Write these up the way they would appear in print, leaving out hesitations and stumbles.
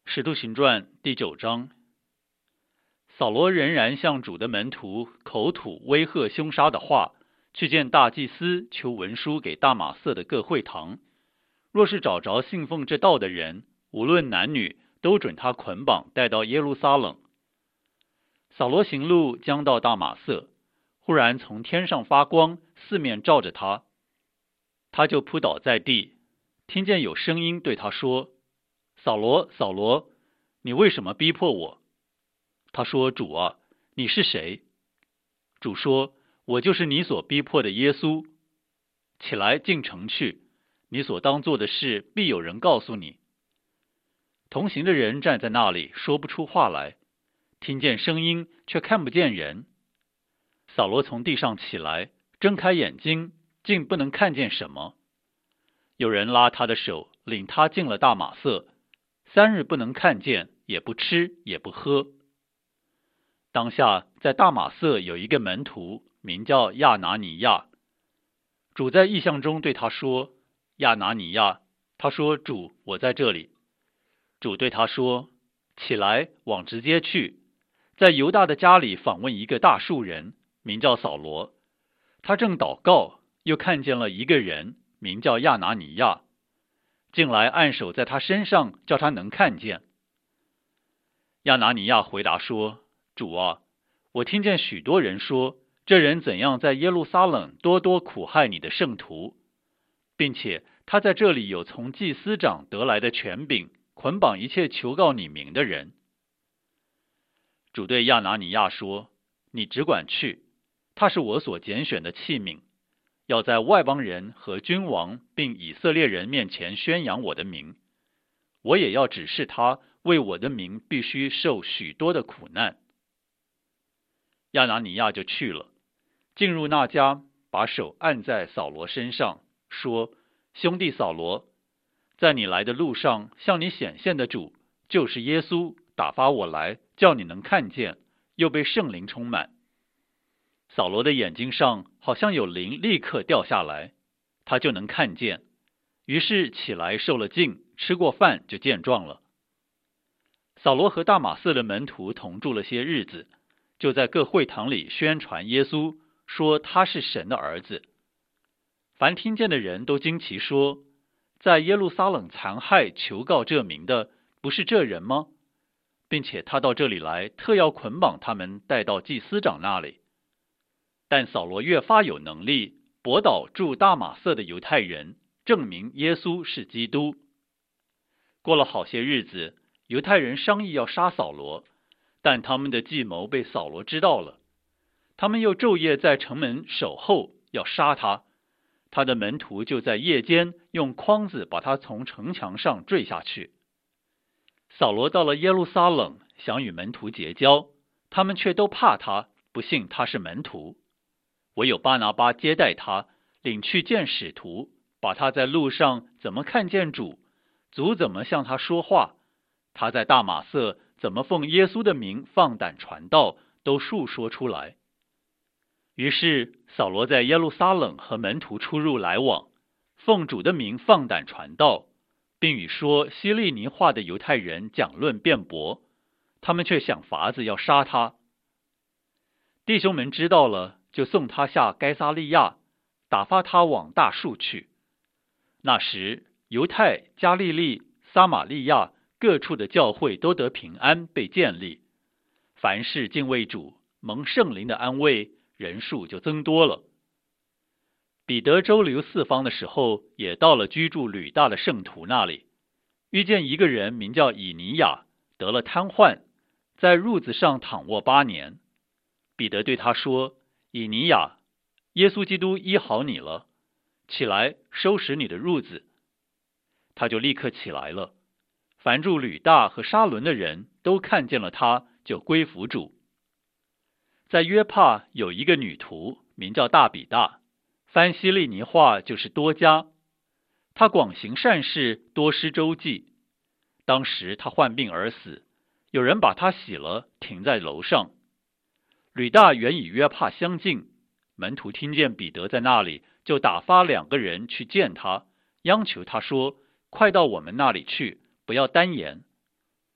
使徒行传第9章，扫罗仍然向主的门徒口吐威吓凶杀的话，去见大祭司，求文书给大马色的各会堂，若是找着信奉这道的人，无论男女，都准他捆绑带到耶路撒冷。扫罗行路将到大马色，忽然从天上发光，四面照着他，他就扑倒在地，听见有声音对他说：扫罗，扫罗，你为什么逼迫我？他说：主啊，你是谁？主说：我就是你所逼迫的耶稣。起来进城去，你所当做的事必有人告诉你。同行的人站在那里，说不出话来，听见声音，却看不见人。扫罗从地上起来，睁开眼睛，竟不能看见什么。有人拉他的手，领他进了大马色，3日不能看见，也不吃，也不喝。当下在大马色有一个门徒，名叫亚拿尼亚。主在异象中对他说：亚拿尼亚。他说：主，我在这里。主对他说：起来，往直街去，在犹大的家里访问一个大数人，名叫扫罗。他正祷告，又看见了一个人，名叫亚拿尼亚，进来按手在他身上，叫他能看见。亚拿尼亚回答说：主啊，我听见许多人说，这人怎样在耶路撒冷多多苦害你的圣徒，并且他在这里有从祭司长得来的权柄，捆绑一切求告你名的人。主对亚拿尼亚说：你只管去，他是我所拣选的器皿，要在外邦人和君王并以色列人面前宣扬我的名。我也要指示他，为我的名必须受许多的苦难。亚拿尼亚就去了，进入那家，把手按在扫罗身上，说：兄弟扫罗，在你来的路上向你显现的主，就是耶稣，打发我来，叫你能看见，又被圣灵充满。扫罗的眼睛上好像有灵立刻掉下来，他就能看见，于是起来受了浸，吃过饭就健壮了。扫罗和大马色的门徒同住了些日子，就在各会堂里宣传耶稣，说他是神的儿子。凡听见的人都惊奇说：在耶路撒冷残害求告这名的，不是这人吗？并且他到这里来，特要捆绑他们带到祭司长那里。但扫罗越发有能力，驳倒住大马色的犹太人，证明耶稣是基督。过了好些日子，犹太人商议要杀扫罗，但他们的计谋被扫罗知道了。他们又昼夜在城门守候，要杀他。他的门徒就在夜间用筐子把他从城墙上坠下去。扫罗到了耶路撒冷，想与门徒结交，他们却都怕他，不信他是门徒。唯有巴拿巴接待他，领去见使徒，把他在路上怎么看见主，主怎么向他说话，他在大马色怎么奉耶稣的名放胆传道，都述说出来。于是扫罗在耶路撒冷和门徒出入来往，奉主的名放胆传道，并与说希利尼话的犹太人讲论辩驳，他们却想法子要杀他。弟兄们知道了，就送他下该撒利亚，打发他往大数去。那时犹太、加利利、撒玛利亚各处的教会都得平安，被建立，凡事敬畏主，蒙圣灵的安慰，人数就增多了。彼得周游四方的时候，也到了居住吕大的圣徒那里，遇见一个人名叫以尼亚，得了瘫痪，在褥子上躺卧8年。彼得对他说：以尼亚，耶稣基督医好你了，起来收拾你的褥子。他就立刻起来了。凡住吕大和沙伦的人都看见了他，就归服主。在约帕有一个女徒，名叫大比大，翻希利尼话就是多加。她广行善事，多施周济。当时她患病而死，有人把她洗了，停在楼上。吕大原与约帕相近，门徒听见彼得在那里，就打发2个人去见他，央求他说：快到我们那里去，不要单言。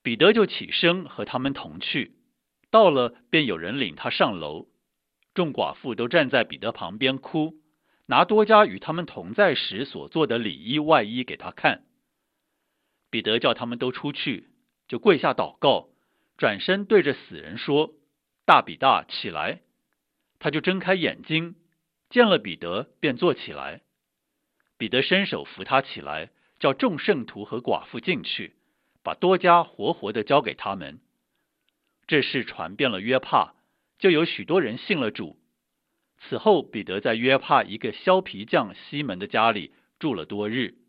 彼得就起身和他们同去，到了便有人领他上楼。众寡妇都站在彼得旁边哭，拿多加与他们同在时所做的里衣外衣给他看。彼得叫他们都出去，就跪下祷告，转身对着死人说：大比大，起来！他就睁开眼睛，见了彼得，便坐起来。彼得伸手扶他起来，叫众圣徒和寡妇进去，把多加活活的交给他们。这事传遍了约帕，就有许多人信了主。此后，彼得在约帕一个削皮匠西门的家里住了多日。